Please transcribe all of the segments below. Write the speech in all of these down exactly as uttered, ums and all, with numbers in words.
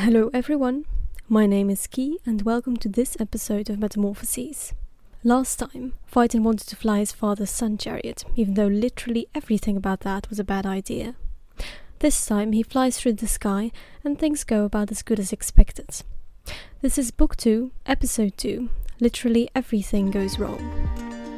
Hello everyone, my name is Ki and welcome to this episode of Metamorphoses. Last time, Phaeton wanted to fly his father's sun chariot, even though literally everything about that was a bad idea. This time he flies through the sky and things go about as good as expected. This is Book two, Episode two, Literally Everything Goes Wrong.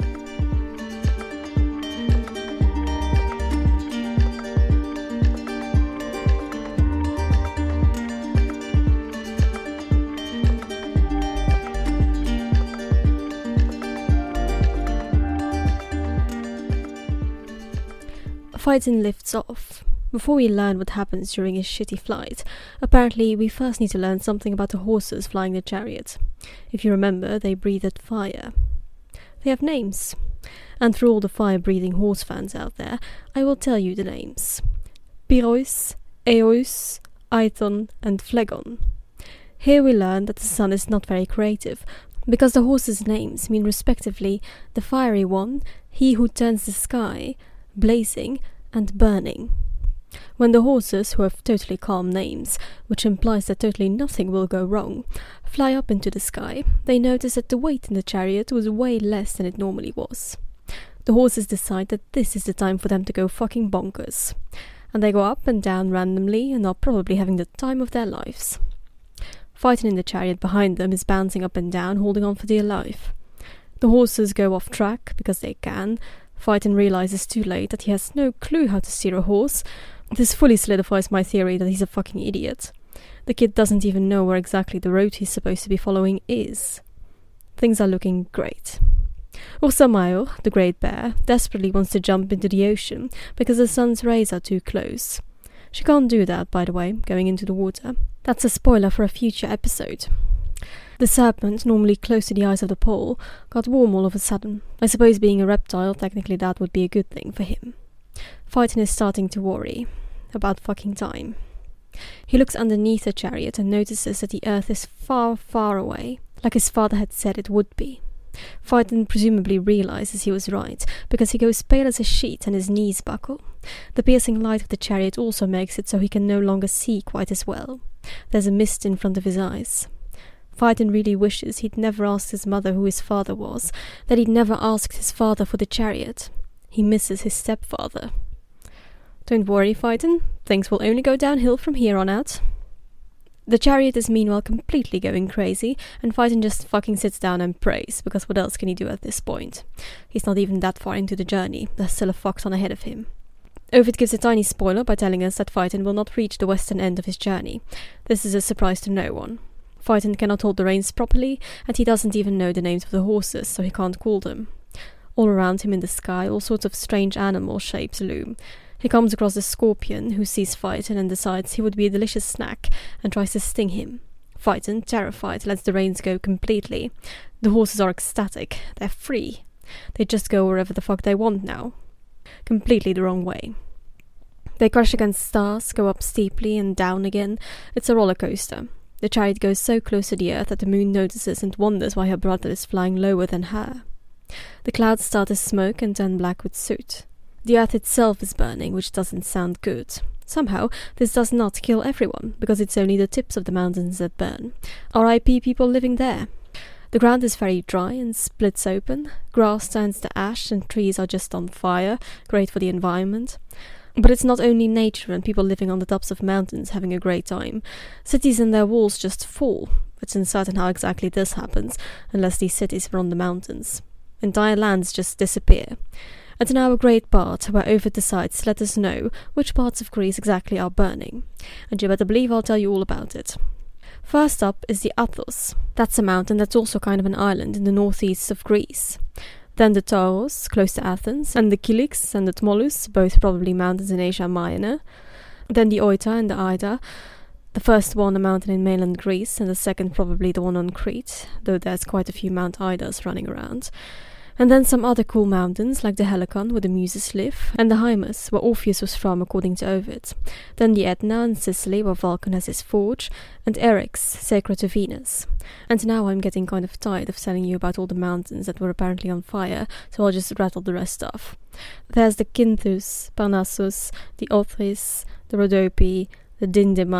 Phaeton lifts off. Before we learn what happens during his shitty flight, apparently we first need to learn something about the horses flying the chariot. If you remember, they breathed fire. They have names. And for all the fire-breathing horse fans out there, I will tell you the names. Pyrrhus, Eos, Aethon, and Phlegon. Here we learn that the sun is not very creative, because the horses' names mean respectively the fiery one, he who turns the sky, blazing, and burning. When the horses, who have totally calm names, which implies that totally nothing will go wrong, fly up into the sky, they notice that the weight in the chariot was way less than it normally was. The horses decide that this is the time for them to go fucking bonkers. And they go up and down randomly and are probably having the time of their lives. Phaeton in the chariot behind them is bouncing up and down, holding on for dear life. The horses go off track, because they can. Phaeton realizes too late that he has no clue how to steer a horse. This fully solidifies my theory that he's a fucking idiot. The kid doesn't even know where exactly the road he's supposed to be following is. Things are looking great. Ursa Major, the great bear, desperately wants to jump into the ocean because the sun's rays are too close. She can't do that, by the way, going into the water. That's a spoiler for a future episode. The serpent, normally close to the eyes of the pole, got warm all of a sudden. I suppose being a reptile, technically that would be a good thing for him. Phaeton is starting to worry. About fucking time. He looks underneath the chariot and notices that the earth is far, far away, like his father had said it would be. Phaeton presumably realizes he was right, because he goes pale as a sheet and his knees buckle. The piercing light of the chariot also makes it so he can no longer see quite as well. There's a mist in front of his eyes. Phaeton really wishes he'd never asked his mother who his father was, that he'd never asked his father for the chariot. He misses his stepfather. Don't worry, Phaeton. Things will only go downhill from here on out. The chariot is meanwhile completely going crazy, and Phaeton just fucking sits down and prays, because what else can he do at this point? He's not even that far into the journey. There's still a fuck ton ahead of him. Ovid gives a tiny spoiler by telling us that Phaeton will not reach the western end of his journey. This is a surprise to no one. Phaeton cannot hold the reins properly, and he doesn't even know the names of the horses, so he can't call them. All around him in the sky, all sorts of strange animal shapes loom. He comes across a scorpion, who sees Phaeton and decides he would be a delicious snack, and tries to sting him. Phaeton, terrified, lets the reins go completely. The horses are ecstatic. They're free. They just go wherever the fuck they want now. Completely the wrong way. They crash against stars, go up steeply and down again. It's a roller coaster. The chariot goes so close to the earth that the moon notices and wonders why her brother is flying lower than her. The clouds start to smoke and turn black with soot. The earth itself is burning, which doesn't sound good. Somehow, this does not kill everyone, because it's only the tips of the mountains that burn. R I P people living there. The ground is very dry and splits open. Grass turns to ash and trees are just on fire, great for the environment. But it's not only nature and people living on the tops of mountains having a great time. Cities and their walls just fall. It's uncertain how exactly this happens, unless these cities were on the mountains. Entire lands just disappear. And now a great part where Ovid decides to let us know which parts of Greece exactly are burning. And you better believe I'll tell you all about it. First up is the Athos. That's a mountain that's also kind of an island in the northeast of Greece. Then the Taurus, close to Athens, and the Kilix and the Tmolus, both probably mountains in Asia Minor. Then the Oita and the Ida, the first one a mountain in mainland Greece, and the second probably the one on Crete, though there's quite a few Mount Idas running around. And then some other cool mountains, like the Helicon, where the Muses live, and the Hymus, where Orpheus was from, according to Ovid. Then the Etna in Sicily, where Vulcan has his forge, and Eryx, sacred to Venus. And now I'm getting kind of tired of telling you about all the mountains that were apparently on fire, so I'll just rattle the rest off. There's the Cynthus, Parnassus, the Othris, the Rhodope, the Dindema,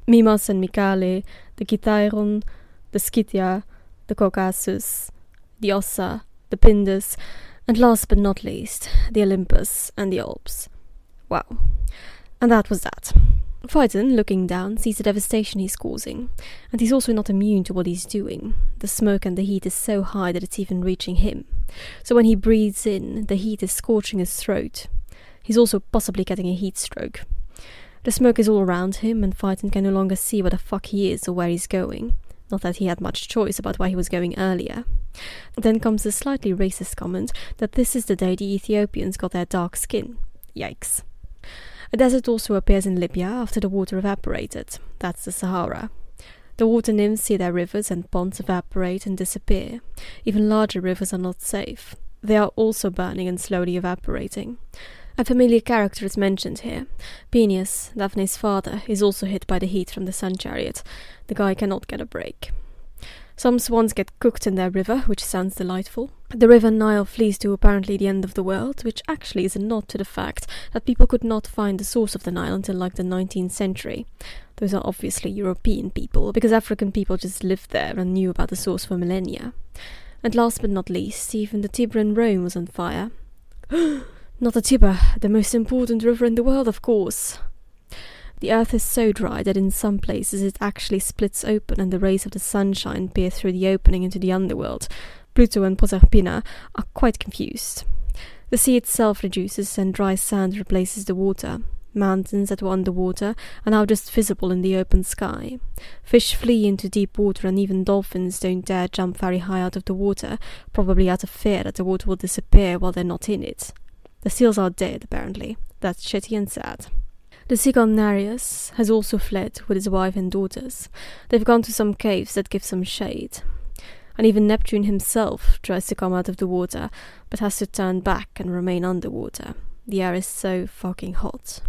Mimas and Mycale, the Kithairon, the Scythia, the Caucasus, the Ossa, the Pindus, and last but not least, the Olympus and the Alps. Wow. And that was that. Phaeton, looking down, sees the devastation he's causing, and he's also not immune to what he's doing. The smoke and the heat is so high that it's even reaching him. So when he breathes in, the heat is scorching his throat. He's also possibly getting a heat stroke. The smoke is all around him, and Phaeton can no longer see where the fuck he is or where he's going. Not that he had much choice about where he was going earlier. Then comes the slightly racist comment that this is the day the Ethiopians got their dark skin. Yikes. A desert also appears in Libya after the water evaporated. That's the Sahara. The water nymphs see their rivers and ponds evaporate and disappear. Even larger rivers are not safe. They are also burning and slowly evaporating. A familiar character is mentioned here. Peneus, Daphne's father, is also hit by the heat from the sun chariot. The guy cannot get a break. Some swans get cooked in their river, which sounds delightful. The river Nile flees to apparently the end of the world, which actually is a nod to the fact that people could not find the source of the Nile until like the nineteenth century. Those are obviously European people, because African people just lived there and knew about the source for millennia. And last but not least, even the Tiber in Rome was on fire. Not the Tiber, the most important river in the world, of course. The earth is so dry that in some places it actually splits open and the rays of the sunshine peer through the opening into the underworld. Pluto and Proserpina are quite confused. The sea itself reduces and dry sand replaces the water. Mountains that were underwater are now just visible in the open sky. Fish flee into deep water and even dolphins don't dare jump very high out of the water, probably out of fear that the water will disappear while they're not in it. The seals are dead, apparently. That's shitty and sad. The Sigon Nereus has also fled with his wife and daughters. They've gone to some caves that give some shade. And even Neptune himself tries to come out of the water, but has to turn back and remain underwater. The air is so fucking hot.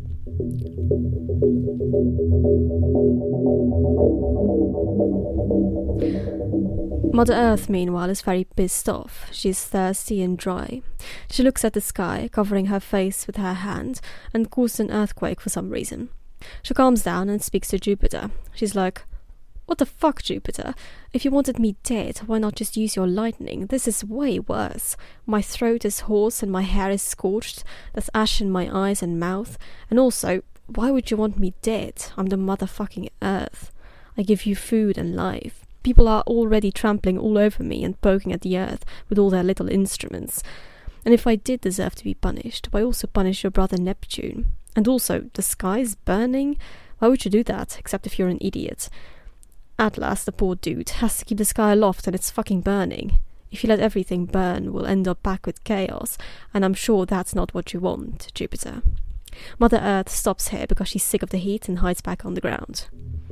Mother Earth, meanwhile, is very pissed off. She is thirsty and dry. She looks at the sky, covering her face with her hand, and caused an earthquake for some reason. She calms down and speaks to Jupiter. She's like, "What the fuck, Jupiter? If you wanted me dead, why not just use your lightning? This is way worse. My throat is hoarse and my hair is scorched. There's ash in my eyes and mouth. And also, why would you want me dead? I'm the motherfucking Earth. I give you food and life. People are already trampling all over me and poking at the earth with all their little instruments. And if I did deserve to be punished, why also punish your brother Neptune? And also, the sky is burning? Why would you do that, except if you're an idiot? Atlas, the poor dude, has to keep the sky aloft and it's fucking burning. If you let everything burn, we'll end up back with chaos, and I'm sure that's not what you want, Jupiter." Mother Earth stops here because she's sick of the heat and hides back on the ground.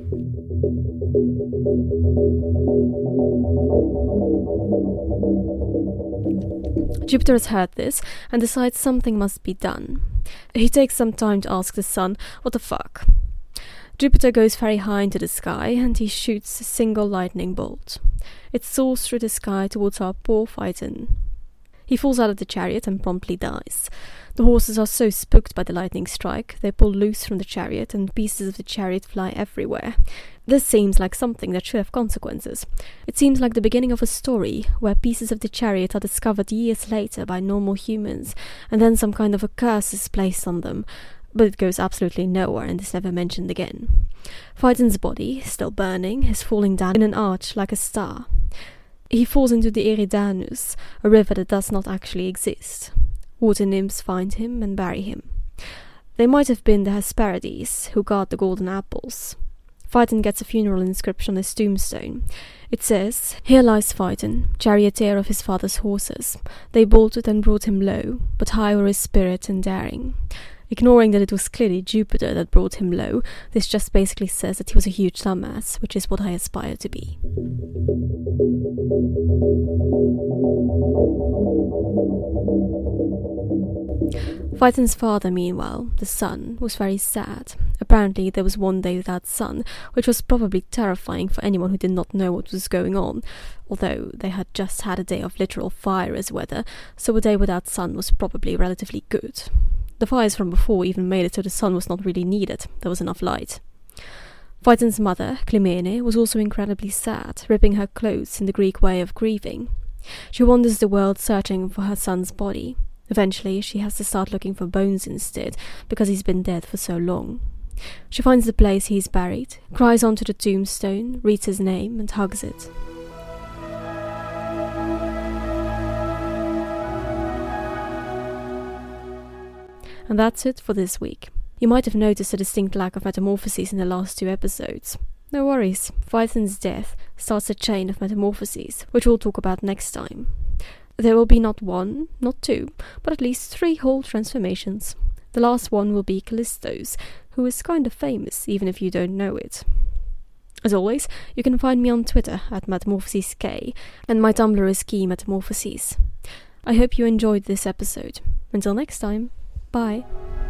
Jupiter has heard this and decides something must be done. He takes some time to ask the sun, "What the fuck?" Jupiter goes very high into the sky and he shoots a single lightning bolt. It soars through the sky towards our poor Phaeton. He falls out of the chariot and promptly dies. The horses are so spooked by the lightning strike, they pull loose from the chariot and pieces of the chariot fly everywhere. This seems like something that should have consequences. It seems like the beginning of a story where pieces of the chariot are discovered years later by normal humans, and then some kind of a curse is placed on them. But it goes absolutely nowhere and is never mentioned again. Phaeton's body, still burning, is falling down in an arch like a star. He falls into the Eridanus, a river that does not actually exist. Water nymphs find him and bury him. They might have been the Hesperides, who guard the golden apples. Phaeton gets a funeral inscription on his tombstone. It says, "Here lies Phaeton, charioteer of his father's horses. They bolted and brought him low, but high were his spirit and daring." Ignoring that it was clearly Jupiter that brought him low, this just basically says that he was a huge dumbass, which is what I aspire to be. Phaeton's father, meanwhile, the sun, was very sad. Apparently there was one day without sun, which was probably terrifying for anyone who did not know what was going on, although they had just had a day of literal fire as weather, so a day without sun was probably relatively good. The fires from before even made it so the sun was not really needed, there was enough light. Phaethon's mother, Clymene, was also incredibly sad, ripping her clothes in the Greek way of grieving. She wanders the world searching for her son's body. Eventually, she has to start looking for bones instead, because he's been dead for so long. She finds the place he's buried, cries onto the tombstone, reads his name, and hugs it. And that's it for this week. You might have noticed a distinct lack of metamorphoses in the last two episodes. No worries, Phaethon's death starts a chain of metamorphoses, which we'll talk about next time. There will be not one, not two, but at least three whole transformations. The last one will be Callisto's, who is kind of famous, even if you don't know it. As always, you can find me on Twitter at MetamorphosesK, and my Tumblr is Key Metamorphoses. I hope you enjoyed this episode. Until next time, bye.